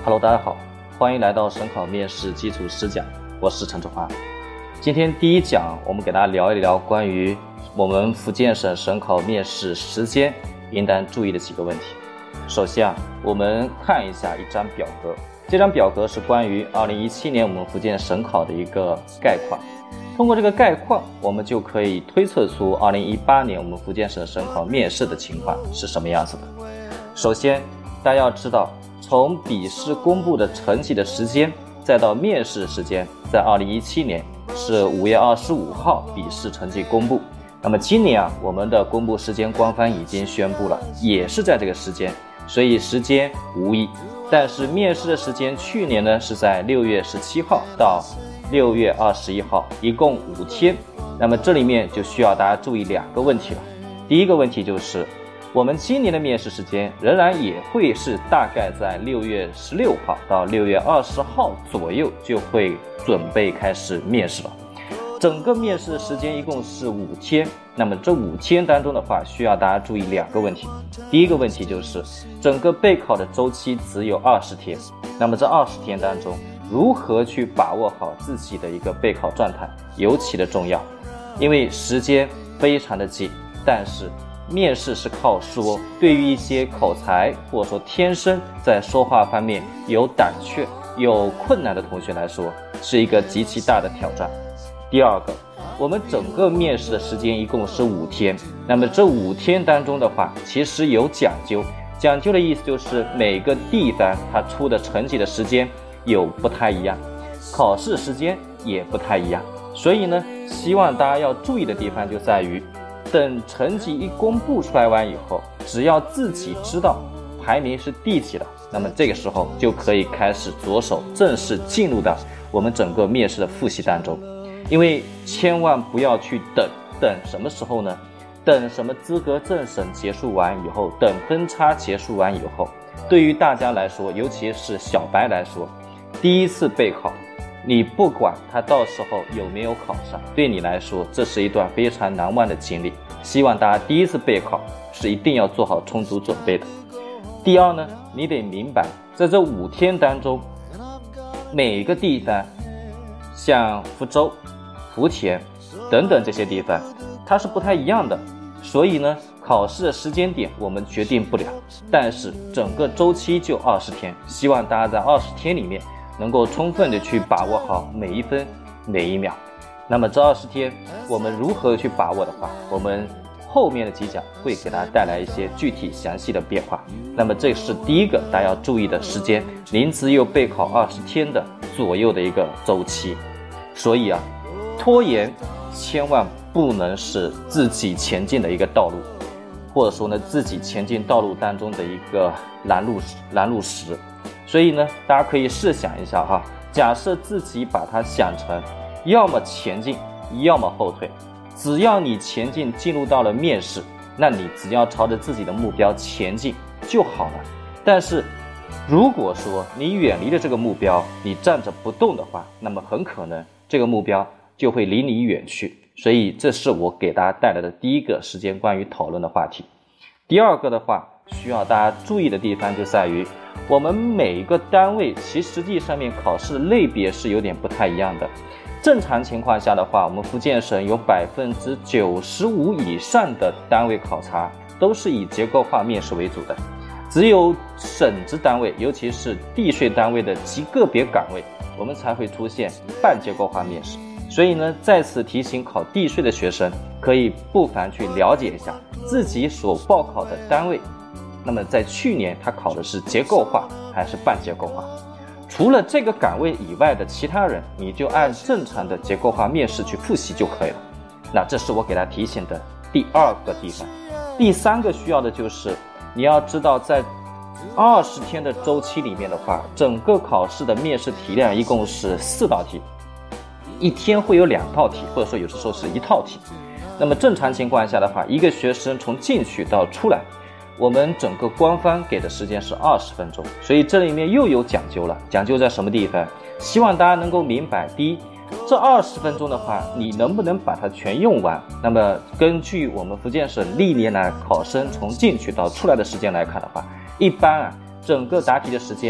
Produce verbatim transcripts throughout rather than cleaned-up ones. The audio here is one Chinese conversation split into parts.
Hello， 大家好，欢迎来到省考面试基础实讲，我是陈志华。今天第一讲，我们给大家聊一聊关于我们福建省省考面试时间应当注意的几个问题。首先啊，我们看一下一张表格，这张表格是关于二零一七年我们福建省考的一个概况。通过这个概况，我们就可以推测出二零一八年我们福建省省考面试的情况是什么样子的。首先，大家要知道，从笔试公布的成绩的时间，再到面试时间，在二零一七年是五月二十五号笔试成绩公布。那么今年啊，我们的公布时间官方已经宣布了，也是在这个时间，所以时间无异。但是面试的时间，去年呢是在六月十七号到六月二十一号，一共五天。那么这里面就需要大家注意两个问题了。第一个问题就是，我们今年的面试时间仍然也会是大概在六月十六号到六月二十号左右就会准备开始面试了。整个面试的时间一共是五天，那么这五天当中的话，需要大家注意两个问题。第一个问题就是，整个备考的周期只有二十天，那么这二十天当中，如何去把握好自己的一个备考状态，尤其的重要。因为时间非常的紧，但是面试是靠说，对于一些口才或者说天生在说话方面有胆怯、有困难的同学来说，是一个极其大的挑战。第二个，我们整个面试的时间一共是五天，那么这五天当中的话，其实有讲究。讲究的意思就是每个地方它出的成绩的时间有不太一样，考试时间也不太一样。所以呢，希望大家要注意的地方就在于，等成绩一公布出来完以后，只要自己知道排名是第几了，那么这个时候就可以开始着手正式进入到我们整个面试的复习当中。因为千万不要去等，等什么时候呢？等什么资格政审结束完以后，等分差结束完以后，对于大家来说，尤其是小白来说，第一次备考，你不管他到时候有没有考上，对你来说这是一段非常难忘的经历。希望大家第一次备考是一定要做好充足准备的。第二呢，你得明白，在这五天当中，每个地方，像福州、福田等等这些地方，它是不太一样的。所以呢，考试的时间点我们决定不了，但是整个周期就二十天，希望大家在二十天里面能够充分的去把握好每一分每一秒。那么这二十天我们如何去把握的话，我们后面的几讲会给大家带来一些具体详细的变化。那么这是第一个大家要注意的时间，您只有备考二十天的左右的一个周期。所以啊，拖延千万不能是自己前进的一个道路，或者说呢，自己前进道路当中的一个拦路拦路石。所以呢，大家可以试想一下哈，假设自己把它想成要么前进，要么后退。只要你前进进入到了面试，那你只要朝着自己的目标前进就好了。但是如果说你远离了这个目标，你站着不动的话，那么很可能这个目标就会离你远去。所以这是我给大家带来的第一个时间关于讨论的话题。第二个的话，需要大家注意的地方就在于，我们每一个单位其实际上面考试的类别是有点不太一样的。正常情况下的话，我们福建省有百分之九十五以上的单位考察都是以结构化面试为主的，只有省直单位，尤其是地税单位的极个别岗位，我们才会出现半结构化面试。所以呢，在此提醒考地税的学生，可以不妨去了解一下自己所报考的单位，那么在去年他考的是结构化还是半结构化。除了这个岗位以外的其他人，你就按正常的结构化面试去复习就可以了。那这是我给他提醒的第二个地方。第三个需要的就是，你要知道在二十天的周期里面的话，整个考试的面试题量一共是四道题，一天会有两套题，或者说有的时候是一套题。那么正常情况下的话，一个学生从进去到出来，我们整个官方给的时间是二十分钟，所以这里面又有讲究了。讲究在什么地方？希望大家能够明白，第一，这二十分钟的话，你能不能把它全用完？那么根据我们福建省历年来考生从进去到出来的时间来看的话，一般啊，整个答题的时间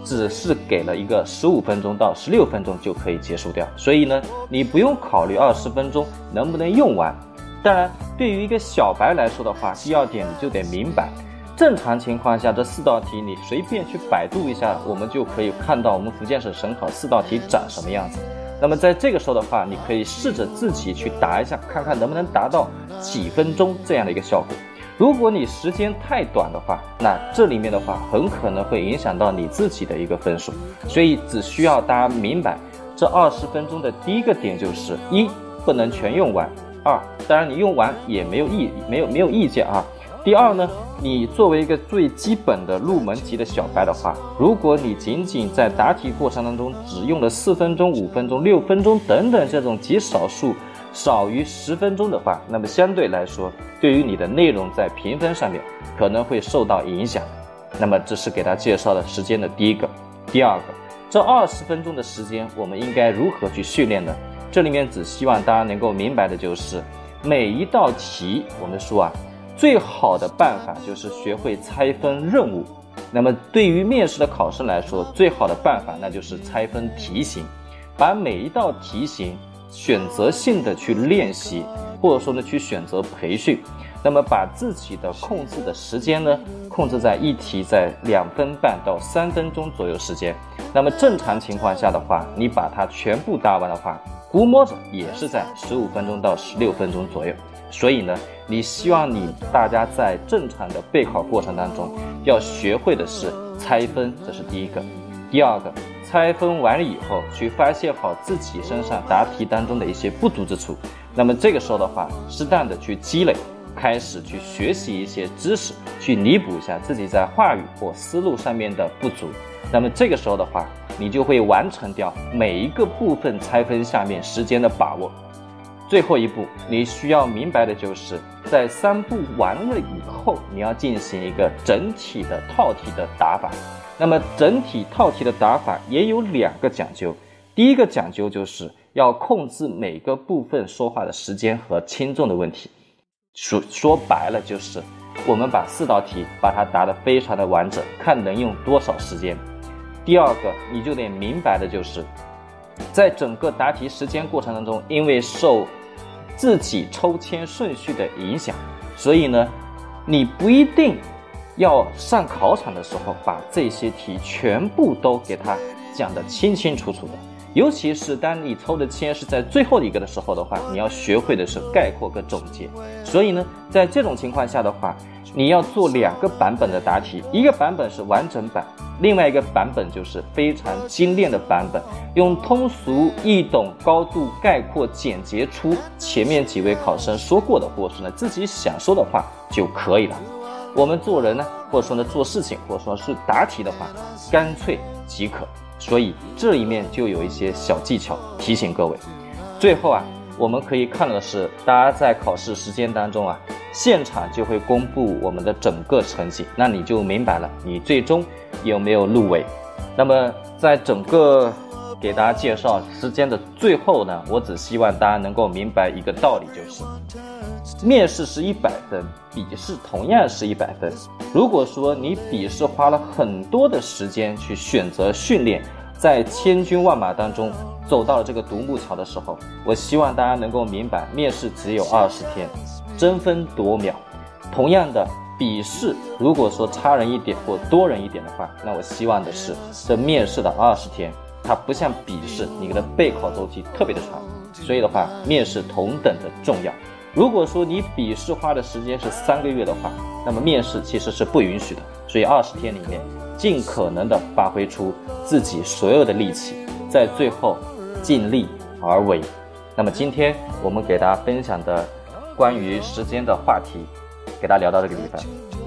只是给了一个十五分钟到十六分钟就可以结束掉，所以呢，你不用考虑二十分钟能不能用完。当然，对于一个小白来说的话，第二点你就得明白，正常情况下这四道题你随便去百度一下，我们就可以看到我们福建省省考四道题长什么样子。那么在这个时候的话，你可以试着自己去答一下，看看能不能达到几分钟这样的一个效果。如果你时间太短的话，那这里面的话很可能会影响到你自己的一个分数。所以只需要大家明白，这二十分钟的第一个点就是一，不能全用完；二，当然你用完也没有意没有没有意见啊。第二呢，你作为一个最基本的入门级的小白的话，如果你仅仅在答题过程当中只用了四分钟、五分钟、六分钟等等这种极少数少于十分钟的话，那么相对来说，对于你的内容在评分上面可能会受到影响。那么这是给大家介绍的时间的第一个。第二个，这二十分钟的时间我们应该如何去训练呢？这里面只希望大家能够明白的就是，每一道题我们说啊，最好的办法就是学会拆分任务。那么对于面试的考生来说，最好的办法那就是拆分题型，把每一道题型选择性的去练习，或者说呢去选择培训。那么把自己的控制的时间呢，控制在一题在两分半到三分钟左右时间。那么正常情况下的话，你把它全部答完的话，估摸着也是在十五分钟到十六分钟左右。所以呢，你希望你大家在正常的备考过程当中，要学会的是拆分，这是第一个。第二个，拆分完了以后，去发现好自己身上答题当中的一些不足之处。那么这个时候的话，适当的去积累，开始去学习一些知识，去弥补一下自己在话语或思路上面的不足。那么这个时候的话，你就会完成掉每一个部分拆分下面时间的把握。最后一步，你需要明白的就是在三步完了以后，你要进行一个整体的套题的答法。那么整体套题的答法也有两个讲究。第一个讲究就是要控制每个部分说话的时间和轻重的问题。说说白了就是我们把四道题把它答得非常的完整，看能用多少时间。第二个，你就得明白的就是在整个答题时间过程当中，因为受自己抽签顺序的影响，所以呢，你不一定要上考场的时候把这些题全部都给它讲得清清楚楚的。尤其是当你抽的签是在最后一个的时候的话，你要学会的是概括跟总结。所以呢，在这种情况下的话，你要做两个版本的答题，一个版本是完整版，另外一个版本就是非常精炼的版本，用通俗易懂、高度概括、简洁出前面几位考生说过的，或者是呢自己想说的话就可以了。我们做人呢，或者说呢做事情，或者说是答题的话，干脆即可。所以这里面就有一些小技巧提醒各位。最后啊，我们可以看到的是，大家在考试时间当中啊，现场就会公布我们的整个成绩，那你就明白了你最终有没有入围。那么在整个给大家介绍时间的最后呢，我只希望大家能够明白一个道理，就是面试是一百分，笔试同样是一百分。如果说你笔试花了很多的时间去选择训练，在千军万马当中走到了这个独木桥的时候，我希望大家能够明白，面试只有二十天，争分夺秒。同样的，笔试如果说差人一点或多人一点的话，那我希望的是这面试的二十天，它不像笔试你的备考周期特别的长，所以的话，面试同等的重要。如果说你笔试花的时间是三个月的话，那么面试其实是不允许的。所以二十天里面，尽可能的发挥出自己所有的力气，在最后尽力而为。那么今天我们给大家分享的关于时间的话题，给大家聊到这个地方。